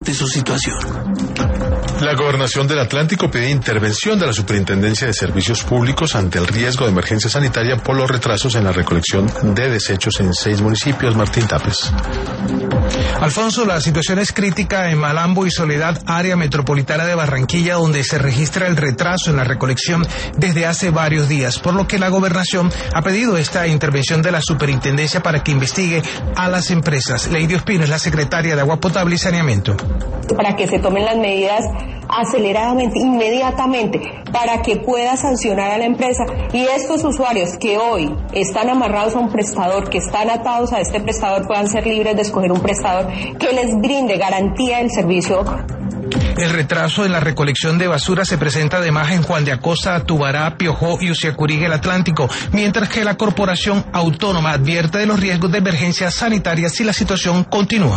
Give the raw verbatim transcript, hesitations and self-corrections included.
de su situación. La Gobernación del Atlántico pide intervención de la Superintendencia de Servicios Públicos ante el riesgo de emergencia sanitaria por los retrasos en la recolección de desechos en seis municipios. Martín Tapes. Alfonso, la situación es crítica en Malambo y Soledad, área metropolitana de Barranquilla, donde se registra el retraso en la recolección desde hace varios días, por lo que la Gobernación ha pedido esta intervención de la Superintendencia para que investigue a las empresas. Leidy Ospino es la secretaria de Agua Potable y Saneamiento. Para que se tomen las medidas aceleradamente, inmediatamente, para que pueda sancionar a la empresa y estos usuarios que hoy están amarrados a un prestador, que están atados a este prestador, puedan ser libres de escoger un prestador que les brinde garantía del servicio. El retraso en la recolección de basura se presenta además en Juan de Acosta, Tubará, Piojó y Uciacuriga, el Atlántico, mientras que la Corporación Autónoma advierte de los riesgos de emergencia sanitaria si la situación continúa.